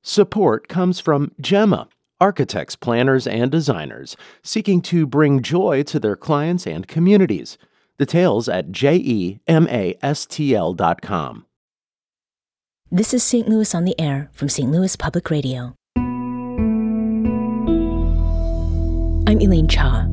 Support comes from Gemma, architects, planners, and designers seeking to bring joy to their clients and communities. Details at gemastl.com. This is St. Louis on the Air from St. Louis Public Radio. I'm Elaine Cha.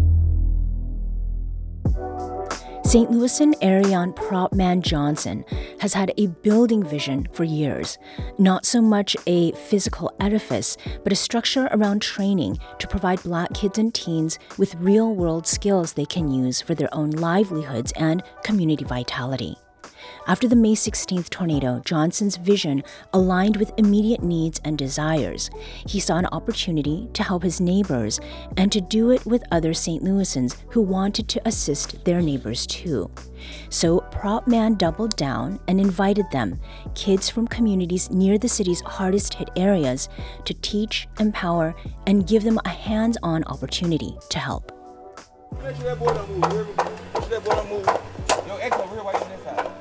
St. Louisan Ariane Propman Johnson has had a building vision for years, not so much a physical edifice, but a structure around training to provide Black kids and teens with real-world skills they can use for their own livelihoods and community vitality. After the May 16th tornado, Johnson's vision aligned with immediate needs and desires. He saw an opportunity to help his neighbors and to do it with other St. Louisans who wanted to assist their neighbors too. So Propman doubled down and invited them, kids from communities near the city's hardest hit areas, to teach, empower, and give them a hands-on opportunity to help. Make sure that boy don't move. Make sure that boy don't move. Yo, X over here while you on this side.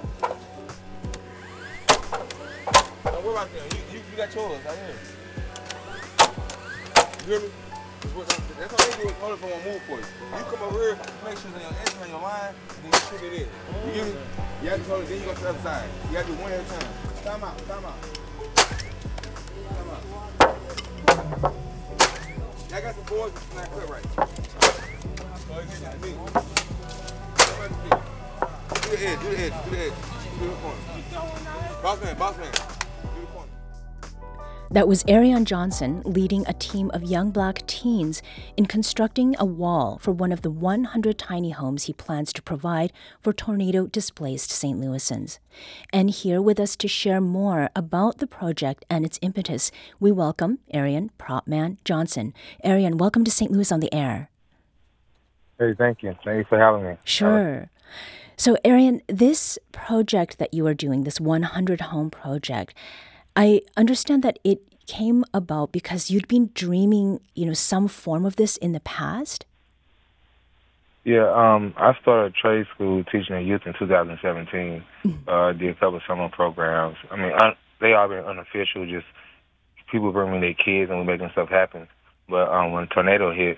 Don't worry about them. You got yours out here. You hear me? That's all they do is hold it from one move for you. You come over here, make sure that your X on your line, and then you trip it in. You hear me? You have to hold it, then you go to the other side. You got to do one at a time. Time out, time out. Time out. I got some boards that's not cut right. Do the edge, do the edge, do the edge. Do the corner. Boss man, do the corner. That was Ariane Johnson leading a team of young Black teens in constructing a wall for one of the 100 tiny homes he plans to provide for tornado-displaced St. Louisans. And here with us to share more about the project and its impetus, we welcome Ariane Propman Johnson. Ariane, welcome to St. Louis on the Air. Hey, thank you. Thank you for having me. Sure. So, Ariane, this project that you are doing, this 100 home project, I understand that it came about because you'd been dreaming, some form of this in the past? Yeah, I started trade school teaching the youth in 2017. Did a couple of summer programs. I mean, they all been unofficial, just people bring me their kids and we're making stuff happen. But when the tornado hit,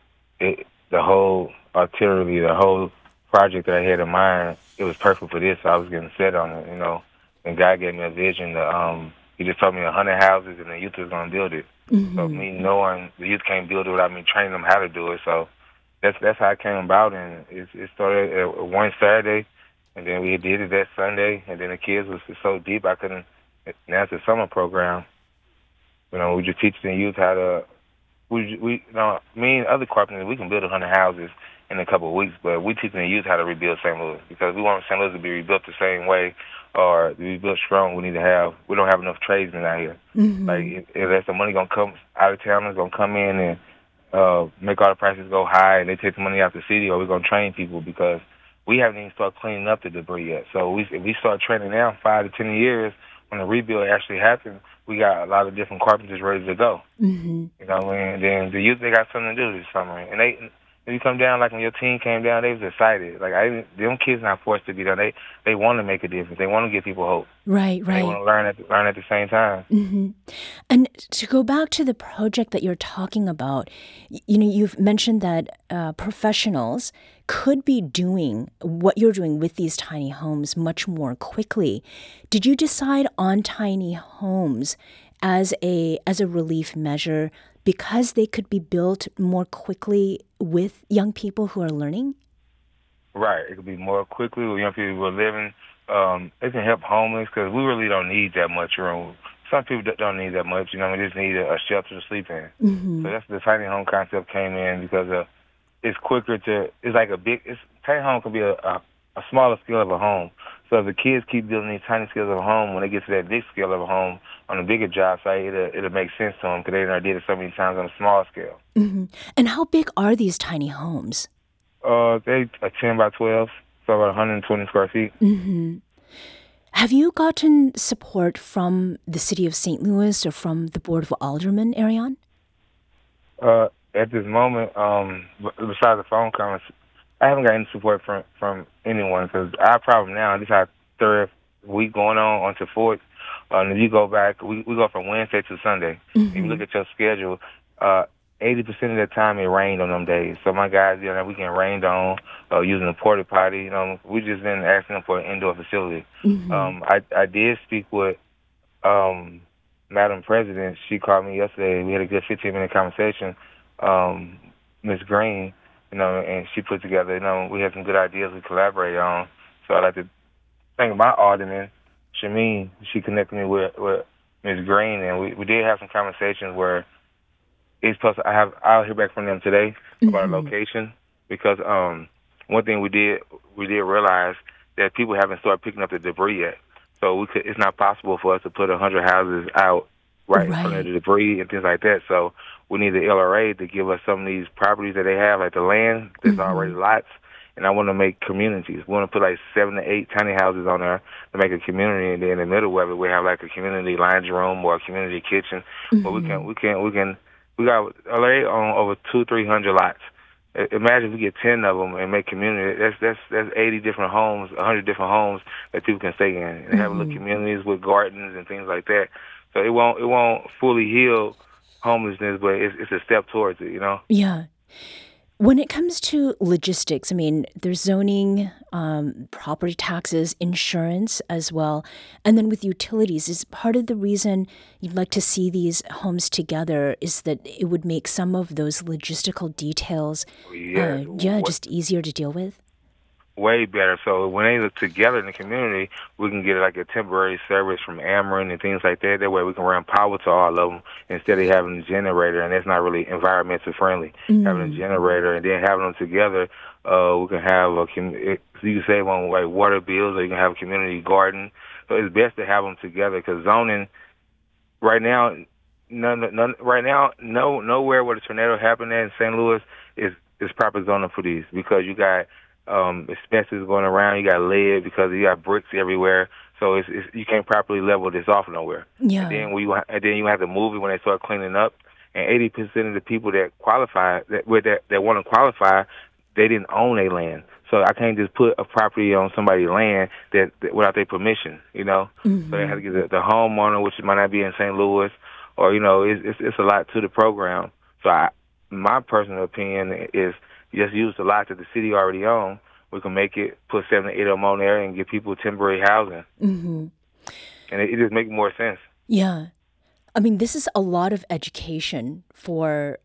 the whole artillery, the whole project that I had in mind, it was perfect for this. So I was getting set on it, And God gave me a vision. He just told me 100 houses and the youth was going to build it. Mm-hmm. So me knowing the youth can't build it without me training them how to do it. So that's how it came about. And it started one Saturday, and then we did it that Sunday. And then the kids was so deep I couldn't. Now it's a summer program. We just teach the youth how to. Me and other carpenters, we can build 100 houses in a couple of weeks, but we teaching the youth how to rebuild St. Louis because we want St. Louis to be rebuilt the same way or to be built strong. We don't have enough tradesmen out here. Mm-hmm. Like, if there's some money going to come out of town, it's going to come in and make all the prices go high and they take the money out the city, or we're going to train people because we haven't even started cleaning up the debris yet. So if we start training now, 5 to 10 years, when the rebuild actually happens, we got a lot of different carpenters ready to go. Mm-hmm. And then the youth, they got something to do this summer. And if you come down, like when your team came down, they was excited. Like, them kids not forced to be there. They want to make a difference. They want to give people hope. Right. They want to learn at the same time. Mm-hmm. And to go back to the project that you're talking about, you've mentioned that professionals could be doing what you're doing with these tiny homes much more quickly. Did you decide on tiny homes as a relief measure because they could be built more quickly with young people who are learning? Right. It could be more quickly with young people who are living. It can help homeless because we really don't need that much room. Some people don't need that much. We just need a shelter to sleep in. Mm-hmm. So that's the tiny home concept came in because it's quicker tiny home can be a smaller scale of a home. So if the kids keep building these tiny scales of a home, when they get to that big scale of a home on a bigger job site, it'll make sense to them because they did it so many times on a small scale. Mm-hmm. And how big are these tiny homes? They are 10 by 12, so about 120 square feet. Mm-hmm. Have you gotten support from the city of St. Louis or from the Board of Aldermen, Ariane? At this moment, besides the phone comments, I haven't got any support from anyone because our problem now, this is our third week going on to fourth, And if you go back, we go from Wednesday to Sunday. If you look at your schedule, 80% of the time it rained on them days. So my guys, we getting rained on, using a porta potty. We just been asking them for an indoor facility. I did speak with Madam President. She called me yesterday. We had a good 15-minute conversation. Ms. Green, and she put together, we had some good ideas we collaborated on. So I'd like to thank my alderman, Shameen. She connected me with Ms. Green, and we did have some conversations where it's supposed to, I'll hear back from them today about a location, because one thing we did realize that people haven't started picking up the debris yet. So it's not possible for us to put 100 houses out right in front of the debris and things like that. So we need the LRA to give us some of these properties that they have, like the land that's already lots. And I want to make communities. We want to put like 7 to 8 tiny houses on there to make a community, and then in the middle of it, we have like a community laundry room or a community kitchen. But we got LA on over 200-300 lots. Imagine if we get 10 of them and make community. That's 80 different homes, 100 different homes that people can stay in, and have little communities with gardens and things like that. So it won't fully heal homelessness, but it's a step towards it. Yeah. When it comes to logistics, I mean, there's zoning, property taxes, insurance as well. And then with utilities, is part of the reason you'd like to see these homes together is that it would make some of those logistical details, just easier to deal with? Way better. So when they look together in the community, we can get like a temporary service from Ameren and things like that. That way we can run power to all of them instead of having a generator, and that's not really environmental friendly. Having a generator and then having them together, we can have you can save on like water bills, or you can have a community garden. So it's best to have them together, because zoning right now, nowhere where the tornado happened in St. Louis is proper zoning for these, because you got expenses going around. You got lead because you got bricks everywhere. So it's you can't properly level this off nowhere. Yeah. And then you have to move it when they start cleaning up. And 80% of the people that qualify that want to qualify, they didn't own their land. So I can't just put a property on somebody's land that without their permission. So they have to get the homeowner, which might not be in St. Louis, or it's a lot to the program. So my personal opinion is, just use the lots that the city already owns. We can put 7 to 8 of them on there and give people temporary housing. And it just makes more sense. Yeah. I mean, this is a lot of education for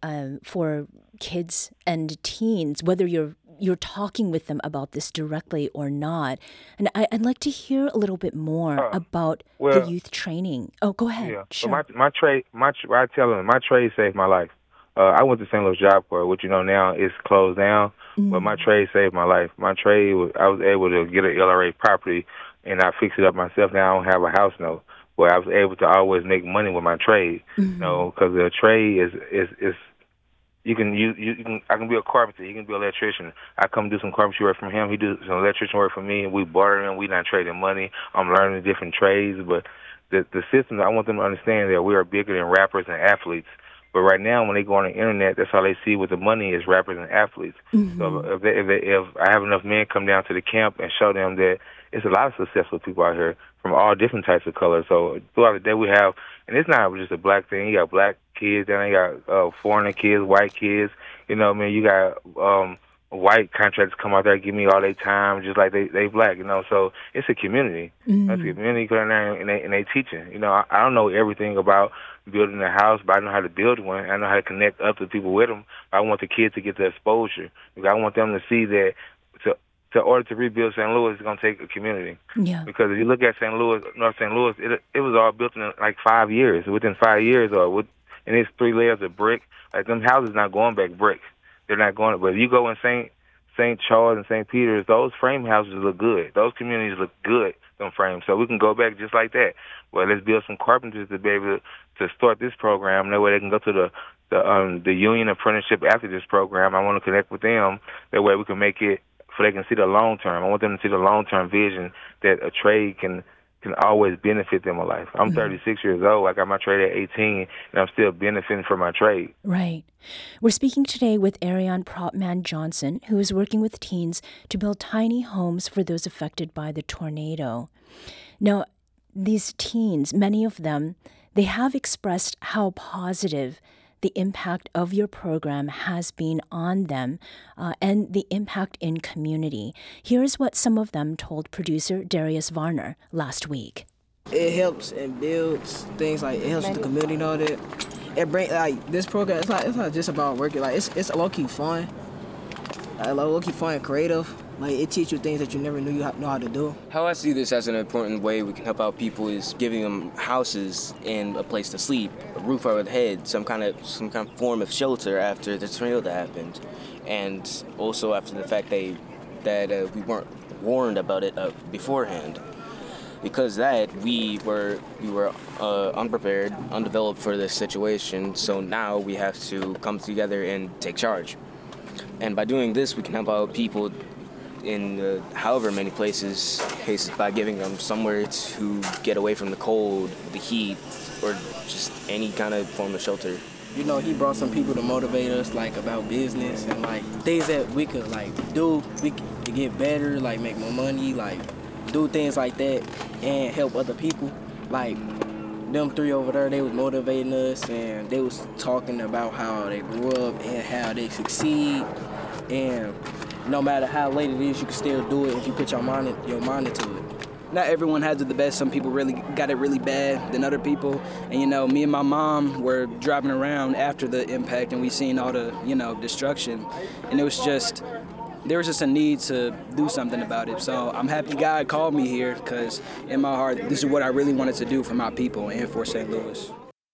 kids and teens, whether you're talking with them about this directly or not. And I'd like to hear a little bit more about the youth training. Oh, go ahead. Yeah. Sure. So I tell them, my trade saved my life. I went to St. Louis Job Corps, which now is closed down, but my trade saved my life. My trade I was able to get an LRA property, and I fixed it up myself. Now I don't have a house note, but I was able to always make money with my trade. Because the trade is you can I can be a carpenter, he can be an electrician. I come do some carpentry work from him, he do some electrician work for me, and we barter, and we not trading money. I'm learning different trades, but the system, I want them to understand that we are bigger than rappers and athletes. But right now, when they go on the internet, that's all they see with the money is rappers and athletes. So if I have enough men come down to the camp and show them that it's a lot of successful people out here from all different types of colors. So throughout the day we have, and it's not just a black thing. You got black kids, then you got foreigner kids, white kids. You got white contractors come out there and give me all their time, just like they black. So it's a community. It's a community going there and they teaching. I don't know everything about building a house, but I know how to build one. I know how to connect up to people with them. I want the kids to get the exposure, because I want them to see that to order to rebuild St. Louis is going to take a community. Yeah. Because if you look at St. Louis, North St. Louis, it was all built in like 5 years. Within 5 years, and it's 3 layers of brick. Like them houses not going back brick. They're not going. But if you go in St. Charles and St. Peter's, those frame houses look good. Those communities look good, them frames. So we can go back just like that. Well, let's build some carpenters to be able to start this program. That way they can go to the union apprenticeship after this program. I want to connect with them. That way we can make it so they can see the long term. I want them to see the long term vision that a trade can always benefit them in life. I'm 36 years old. I got my trade at 18, and I'm still benefiting from my trade. Right. We're speaking today with Ariane Propman Johnson, who is working with teens to build tiny homes for those affected by the tornado. Now, these teens, many of them, they have expressed how positive the impact of your program has been on them and the impact in community. Here's what some of them told producer Darius Varner last week. It helps and builds things, like it helps with the community and all that. It bring like this program. It's not just about working. Like it's low key fun, low key fun and creative. Like it teaches you things that you never knew you know how to do. How I see this as an important way we can help out people is giving them houses and a place to sleep, a roof over their head, some kind of form of shelter after the tornado that happened, and also after the fact that we weren't warned about it beforehand. Because that we were unprepared, undeveloped for this situation, so now we have to come together and take charge. And by doing this, we can help out people in however many cases by giving them somewhere to get away from the cold, the heat, or just any kind of form of shelter. You know, he brought some people to motivate us, like, about business and, like, things that we could, like, do. We could get better, like, make more money, like, do things like that and help other people. Like, them three over there, they was motivating us, and they was talking about how they grew up and how they succeed. And no matter how late it is, you can still do it if you put your mind into it. Not everyone has it the best. Some people really got it really bad than other people. And, you know, me and my mom were driving around after the impact, and we seen all the, you know, destruction. And there was just a need to do something about it. So I'm happy God called me here, because in my heart, this is what I really wanted to do for my people and for St. Louis.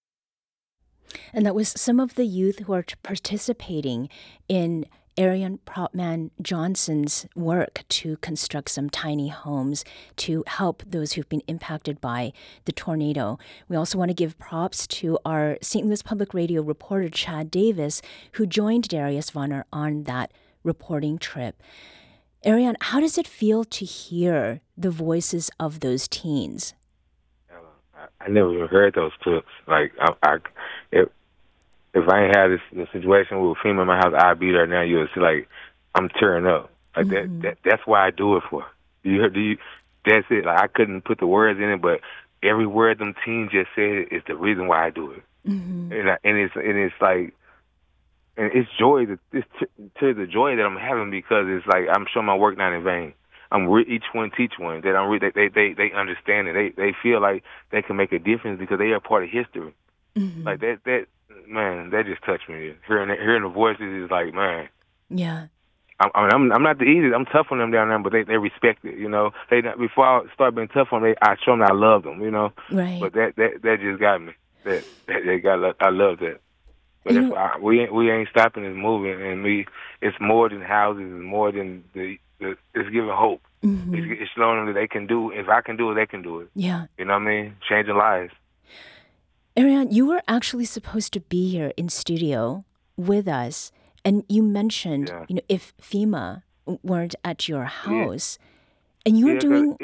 And that was some of the youth who are participating in Arian Propman Johnson's work to construct some tiny homes to help those who've been impacted by the tornado. We also want to give props to our St. Louis Public Radio reporter, Chad Davis, who joined Darius Varner on that reporting trip. Arian, how does it feel to hear the voices of those teens? I never even heard those clips. Like, if I ain't had this situation with FEMA in my house, I'd be there now. You'll see, like, I'm tearing up. Like, that's why I do it for. That's it. Like, I couldn't put the words in it, but every word them teens just said is the reason why I do it. Mm-hmm. And it's joy. It's to the joy that I'm having, because it's like I'm showing my work not in vain. Each one teach one. That they understand it. They feel like they can make a difference because they are part of history. Mm-hmm. Like that. Man, that just touched me. Hearing the voices is like, man. Yeah. I'm not the easiest. I'm tough on them down there, but they respect it. You know, before I start being tough on them, I show them I love them. You know. Right. But that just got me. I love that. But we ain't stopping. It's moving, and it's more than houses. It's more than it's giving hope. Mm-hmm. It's showing them that they can do. If I can do it, they can do it. Yeah. You know what I mean? Changing lives. Arian, you were actually supposed to be here in studio with us, and you mentioned, if FEMA weren't at your house, and you were doing,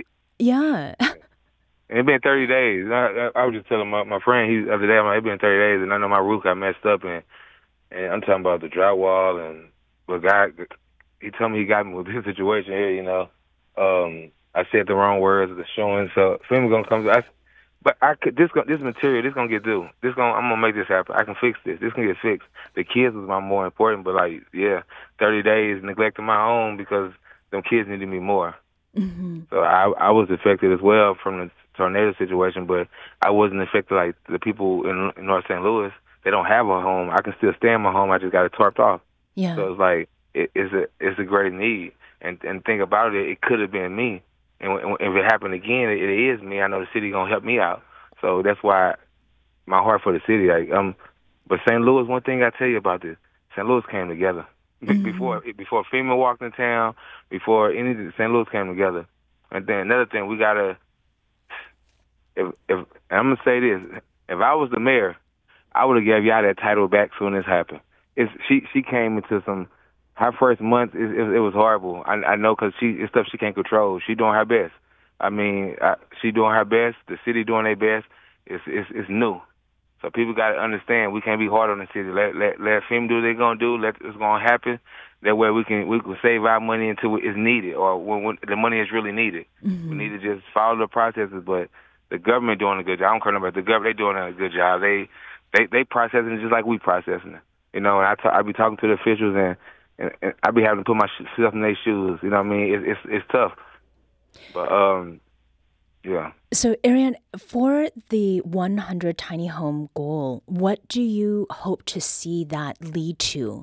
It's been 30 days. I was just telling my friend the other day, it's been 30 days, and I know my roof got messed up, and I'm talking about the drywall, and he told me he got me with this situation here, you know. I said the wrong words at the showing, so FEMA gonna come. But this material, this gonna get due. I'm gonna make this happen. I can fix this. This can get fixed. The kids was my more important, but 30 days neglecting my own because them kids needed me more. Mm-hmm. So I was affected as well from the tornado situation, but I wasn't affected like the people in North St. Louis. They don't have a home. I can still stay in my home. I just got it tarped off. Yeah. So it's like it's a great need. And think about it, it could have been me. And if it happened again, it is me. I know the city gonna help me out. So that's why my heart for the city. But St. Louis, one thing I tell you about this, St. Louis came together. Mm-hmm. Before FEMA walked in town, before anything, St. Louis came together. And then another thing, we gotta. If I'm gonna say this, if I was the mayor, I would have gave y'all that title back soon as happened. She came into some. Her first month, it was horrible. I know, because it's stuff she can't control. She doing her best. I mean, she doing her best. The city doing their best. It's new. So people got to understand we can't be hard on the city. Let FEMA do what they're going to do. It's going to happen. That way we can save our money until it's needed, or when the money is really needed. Mm-hmm. We need to just follow the processes. But the government doing a good job. I don't care about the government. They doing a good job. They processing it just like we processing it. You know, and I be talking to the officials and I be having to put myself in their shoes. You know what I mean? It's tough. But yeah. So, Arian, for the 100 tiny home goal, what do you hope to see that lead to?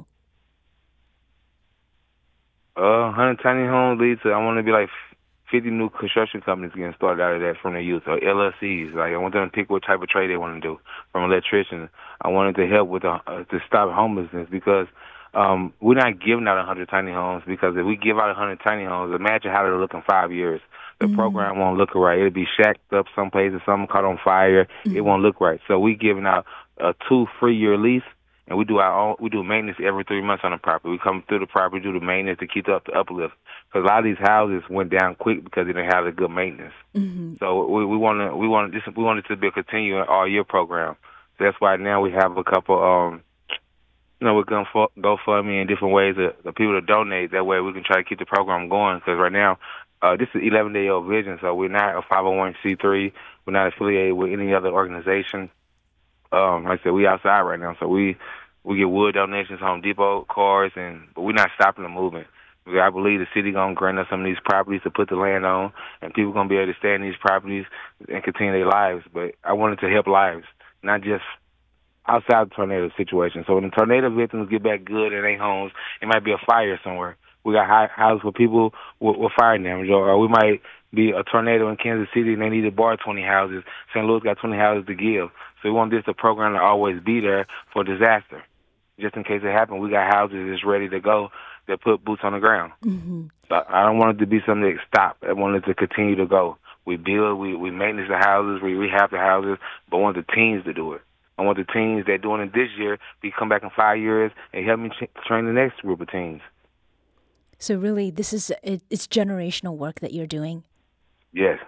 100 tiny homes lead to, I want to be like 50 new construction companies getting started out of that from the youth, or LLCs. Like, I want them to pick what type of trade they want to do. From electricians, I wanted to help with to stop homelessness, because we're not giving out 100 tiny homes, because if we give out 100 tiny homes, imagine how they'll look in 5 years. The program won't look right. It'll be shacked up someplace, or something caught on fire. It won't look right. So we giving out a 2 free-year lease, and we do maintenance every 3 months on the property. We come through the property, do the maintenance to keep up the uplift. Because a lot of these houses went down quick because they didn't have the good maintenance. So we want it to be a continuing all-year program. So that's why now we have a couple. We're going to GoFundMe in different ways the people to donate. That way we can try to keep the program going. Because right now, this is 11-day-old vision, so we're not a 501c3. We're not affiliated with any other organization. Like I said, we outside right now, so we get wood donations, Home Depot, cars, but we're not stopping the movement. Because I believe the city going to grant us some of these properties to put the land on, and people going to be able to stay in these properties and continue their lives. But I wanted to help lives, not just outside the tornado situation. So when the tornado victims get back good in their homes, it might be a fire somewhere. We got houses for people with fire damage, or we might be a tornado in Kansas City and they need to borrow 20 houses. St. Louis got 20 houses to give. So we want this program to always be there for disaster. Just in case it happens, we got houses that's ready to go that put boots on the ground. So I don't want it to be something that stop. I want it to continue to go. We build, we maintenance the houses, we rehab the houses, but I want the teens to do it. I want the teens that doing it this year to come back in 5 years and help me train the next group of teens. So really, it's generational work that you're doing? Yes.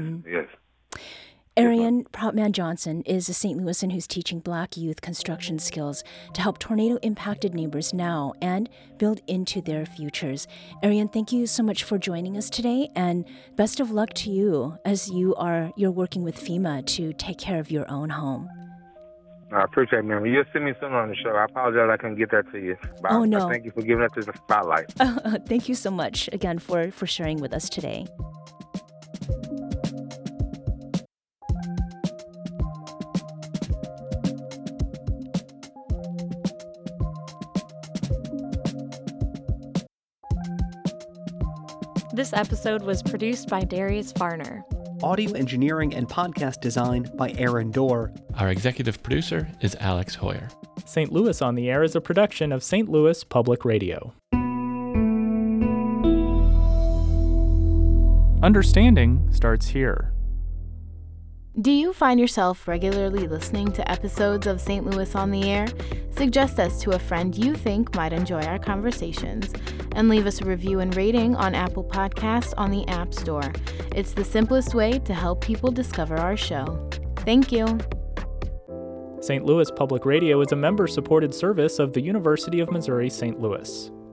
Arian Proppman Johnson is a St. Louisan who's teaching Black youth construction skills to help tornado-impacted neighbors now and build into their futures. Arian, thank you so much for joining us today, and best of luck to you as you're working with FEMA to take care of your own home. I appreciate it, man. You'll see me soon on the show. I apologize I couldn't get that to you. But no. I thank you for giving us the spotlight. Thank you so much again for sharing with us today. This episode was produced by Darius Farner. Audio engineering and podcast design by Aaron Dorr. Our executive producer is Alex Hoyer. St. Louis on the Air is a production of St. Louis Public Radio. Understanding starts here. Do you find yourself regularly listening to episodes of St. Louis on the Air? Suggest us to a friend you think might enjoy our conversations, and leave us a review and rating on Apple Podcasts on the App Store. It's the simplest way to help people discover our show. Thank you. St. Louis Public Radio is a member-supported service of the University of Missouri St. Louis.